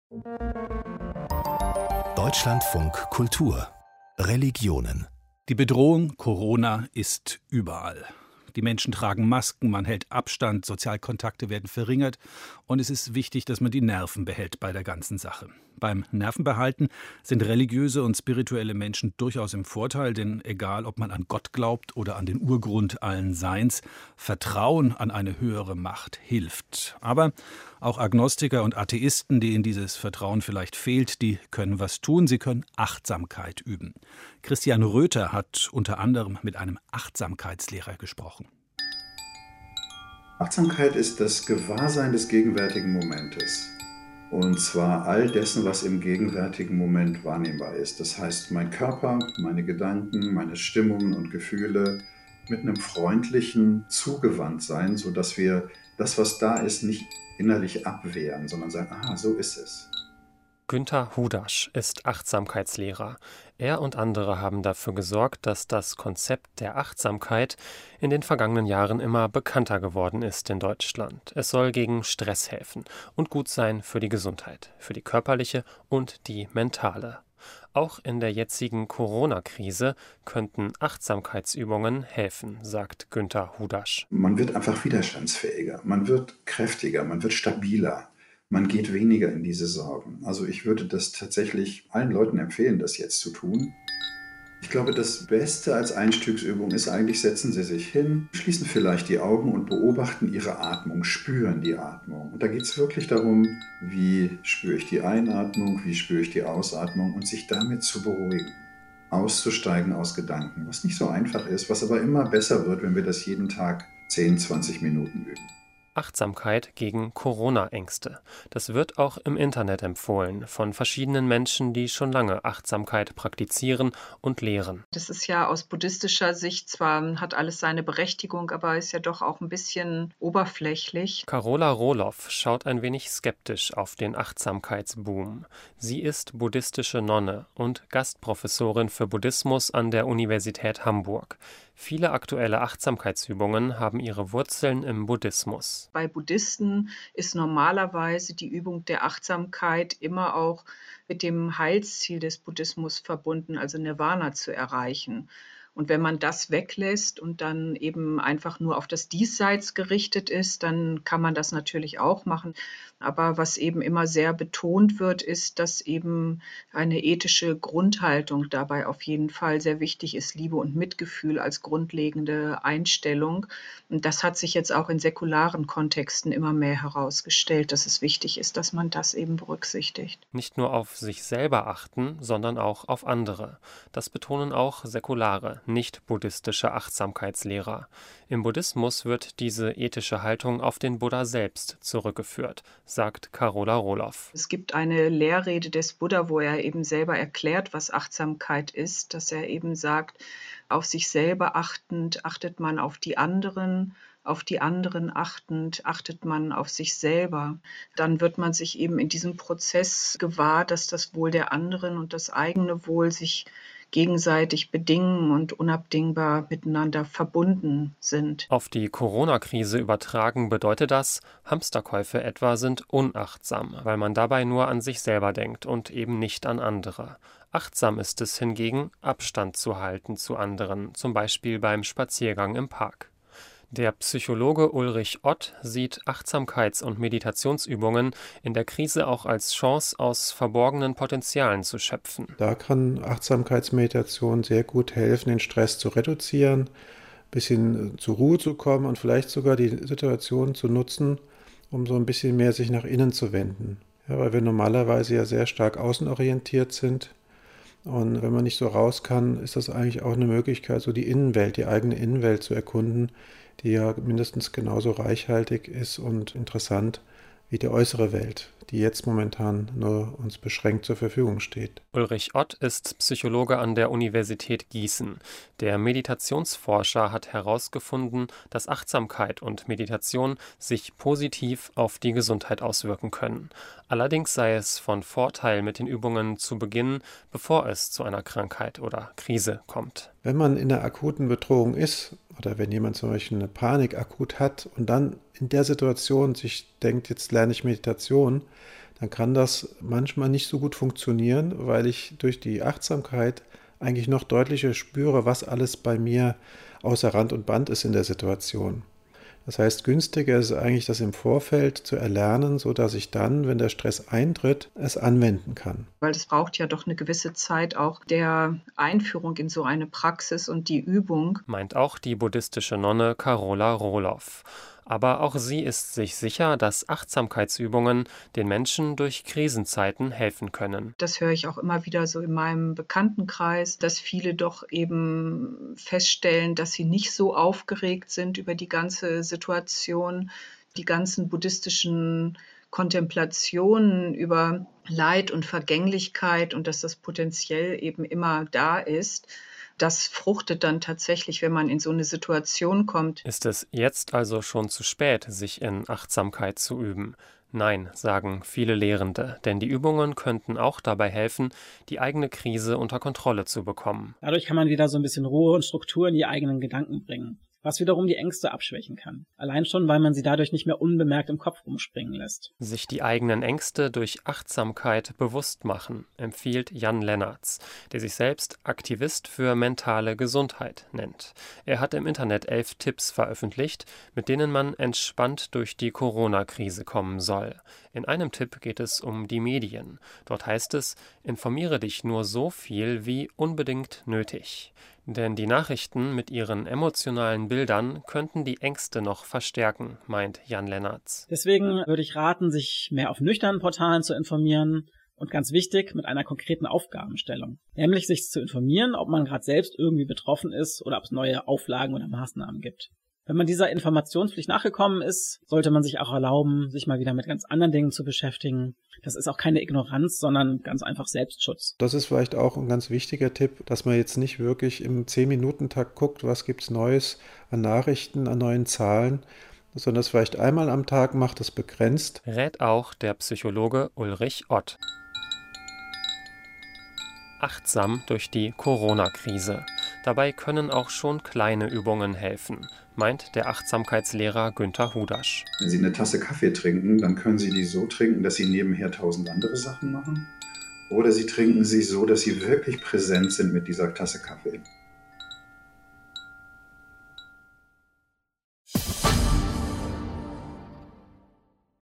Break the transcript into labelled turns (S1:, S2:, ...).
S1: Deutschlandfunk Kultur Religionen.
S2: Die Bedrohung Corona ist überall. Die Menschen tragen Masken, man hält Abstand, Sozialkontakte werden verringert und es ist wichtig, dass man die Nerven behält bei der ganzen Sache. Beim Nervenbehalten sind religiöse und spirituelle Menschen durchaus im Vorteil, denn egal, ob man an Gott glaubt oder an den Urgrund allen Seins, Vertrauen an eine höhere Macht hilft. Aber auch Agnostiker und Atheisten, denen dieses Vertrauen vielleicht fehlt, die können was tun, sie können Achtsamkeit üben. Christian Röther hat unter anderem mit einem Achtsamkeitslehrer gesprochen.
S3: Achtsamkeit ist das Gewahrsein des gegenwärtigen Momentes. Und zwar all dessen, was im gegenwärtigen Moment wahrnehmbar ist. Das heißt, mein Körper, meine Gedanken, meine Stimmungen und Gefühle mit einem freundlichen Zugewandtsein, sodass wir das, was da ist, nicht innerlich abwehren, sondern sagen, so ist es.
S4: Günter Hudasch ist Achtsamkeitslehrer. Er und andere haben dafür gesorgt, dass das Konzept der Achtsamkeit in den vergangenen Jahren immer bekannter geworden ist in Deutschland. Es soll gegen Stress helfen und gut sein für die Gesundheit, für die körperliche und die mentale. Auch in der jetzigen Corona-Krise könnten Achtsamkeitsübungen helfen, sagt Günter Hudasch.
S3: Man wird einfach widerstandsfähiger, man wird kräftiger, man wird stabiler. Man geht weniger in diese Sorgen. Also ich würde das tatsächlich allen Leuten empfehlen, das jetzt zu tun. Ich glaube, das Beste als Einstiegsübung ist eigentlich, setzen Sie sich hin, schließen vielleicht die Augen und beobachten Ihre Atmung, spüren die Atmung. Und da geht es wirklich darum, wie spüre ich die Einatmung, wie spüre ich die Ausatmung und sich damit zu beruhigen. Auszusteigen aus Gedanken, was nicht so einfach ist, was aber immer besser wird, wenn wir das jeden Tag 10, 20 Minuten üben.
S4: Achtsamkeit gegen Corona-Ängste. Das wird auch im Internet empfohlen von verschiedenen Menschen, die schon lange Achtsamkeit praktizieren und lehren.
S5: Das ist ja aus buddhistischer Sicht zwar, hat alles seine Berechtigung, aber ist ja doch auch ein bisschen oberflächlich.
S4: Carola Rohloff schaut ein wenig skeptisch auf den Achtsamkeitsboom. Sie ist buddhistische Nonne und Gastprofessorin für Buddhismus an der Universität Hamburg. Viele aktuelle Achtsamkeitsübungen haben ihre Wurzeln im Buddhismus.
S5: Bei Buddhisten ist normalerweise die Übung der Achtsamkeit immer auch mit dem Heilsziel des Buddhismus verbunden, also Nirvana zu erreichen. Und wenn man das weglässt und dann eben einfach nur auf das Diesseits gerichtet ist, dann kann man das natürlich auch machen. Aber was eben immer sehr betont wird, ist, dass eben eine ethische Grundhaltung dabei auf jeden Fall sehr wichtig ist. Liebe und Mitgefühl als grundlegende Einstellung. Und das hat sich jetzt auch in säkularen Kontexten immer mehr herausgestellt, dass es wichtig ist, dass man das eben berücksichtigt.
S4: Nicht nur auf sich selber achten, sondern auch auf andere. Das betonen auch säkulare, nicht buddhistische Achtsamkeitslehrer. Im Buddhismus wird diese ethische Haltung auf den Buddha selbst zurückgeführt, sagt Carola Rohloff.
S5: Es gibt eine Lehrrede des Buddha, wo er eben selber erklärt, was Achtsamkeit ist, dass er eben sagt, auf sich selber achtend achtet man auf die anderen achtend achtet man auf sich selber. Dann wird man sich eben in diesem Prozess gewahr, dass das Wohl der anderen und das eigene Wohl sich gegenseitig bedingen und unabdingbar miteinander verbunden sind.
S4: Auf die Corona-Krise übertragen bedeutet das, Hamsterkäufe etwa sind unachtsam, weil man dabei nur an sich selber denkt und eben nicht an andere. Achtsam ist es hingegen, Abstand zu halten zu anderen, zum Beispiel beim Spaziergang im Park. Der Psychologe Ulrich Ott sieht Achtsamkeits- und Meditationsübungen in der Krise auch als Chance, aus verborgenen Potenzialen zu schöpfen.
S6: Da kann Achtsamkeitsmeditation sehr gut helfen, den Stress zu reduzieren, ein bisschen zur Ruhe zu kommen und vielleicht sogar die Situation zu nutzen, um so ein bisschen mehr sich nach innen zu wenden. Ja, weil wir normalerweise ja sehr stark außenorientiert sind. Und wenn man nicht so raus kann, ist das eigentlich auch eine Möglichkeit, so die Innenwelt, die eigene Innenwelt zu erkunden, die ja mindestens genauso reichhaltig ist und interessant wie die äußere Welt, die jetzt momentan nur uns beschränkt zur Verfügung steht.
S4: Ulrich Ott ist Psychologe an der Universität Gießen. Der Meditationsforscher hat herausgefunden, dass Achtsamkeit und Meditation sich positiv auf die Gesundheit auswirken können. Allerdings sei es von Vorteil, mit den Übungen zu beginnen, bevor es zu einer Krankheit oder Krise kommt.
S6: Wenn man in einer akuten Bedrohung ist oder wenn jemand zum Beispiel eine Panik akut hat und dann in der Situation sich denkt, jetzt lerne ich Meditation, dann kann das manchmal nicht so gut funktionieren, weil ich durch die Achtsamkeit eigentlich noch deutlicher spüre, was alles bei mir außer Rand und Band ist in der Situation. Das heißt, günstiger ist eigentlich, das im Vorfeld zu erlernen, sodass ich dann, wenn der Stress eintritt, es anwenden kann.
S5: Weil es braucht ja doch eine gewisse Zeit auch der Einführung in so eine Praxis und die Übung.
S4: Meint auch die buddhistische Nonne Carola Rohloff. Aber auch sie ist sich sicher, dass Achtsamkeitsübungen den Menschen durch Krisenzeiten helfen können.
S5: Das höre ich auch immer wieder so in meinem Bekanntenkreis, dass viele doch eben feststellen, dass sie nicht so aufgeregt sind über die ganze Situation, die ganzen buddhistischen Kontemplationen über Leid und Vergänglichkeit und dass das potenziell eben immer da ist. Das fruchtet dann tatsächlich, wenn man in so eine Situation kommt.
S4: Ist es jetzt also schon zu spät, sich in Achtsamkeit zu üben? Nein, sagen viele Lehrende, denn die Übungen könnten auch dabei helfen, die eigene Krise unter Kontrolle zu bekommen.
S7: Dadurch kann man wieder so ein bisschen Ruhe und Struktur in die eigenen Gedanken bringen, was wiederum die Ängste abschwächen kann. Allein schon, weil man sie dadurch nicht mehr unbemerkt im Kopf rumspringen lässt.
S4: Sich die eigenen Ängste durch Achtsamkeit bewusst machen, empfiehlt Jan Lennartz, der sich selbst Aktivist für mentale Gesundheit nennt. Er hat im Internet 11 Tipps veröffentlicht, mit denen man entspannt durch die Corona-Krise kommen soll. In einem Tipp geht es um die Medien. Dort heißt es, informiere dich nur so viel wie unbedingt nötig. Denn die Nachrichten mit ihren emotionalen Bildern könnten die Ängste noch verstärken, meint Jan Lennartz.
S7: Deswegen würde ich raten, sich mehr auf nüchternen Portalen zu informieren und ganz wichtig, mit einer konkreten Aufgabenstellung. Nämlich sich zu informieren, ob man gerade selbst irgendwie betroffen ist oder ob es neue Auflagen oder Maßnahmen gibt. Wenn man dieser Informationspflicht nachgekommen ist, sollte man sich auch erlauben, sich mal wieder mit ganz anderen Dingen zu beschäftigen. Das ist auch keine Ignoranz, sondern ganz einfach Selbstschutz.
S6: Das ist vielleicht auch ein ganz wichtiger Tipp, dass man jetzt nicht wirklich im 10-Minuten-Takt guckt, was gibt es Neues an Nachrichten, an neuen Zahlen, sondern das vielleicht einmal am Tag macht, das begrenzt.
S4: Rät auch der Psychologe Ulrich Ott. Achtsam durch die Corona-Krise. Dabei können auch schon kleine Übungen helfen, meint der Achtsamkeitslehrer Günther Hudasch.
S3: Wenn Sie eine Tasse Kaffee trinken, dann können Sie die so trinken, dass Sie nebenher 1000 andere Sachen machen. Oder Sie trinken sie so, dass Sie wirklich präsent sind mit dieser Tasse Kaffee.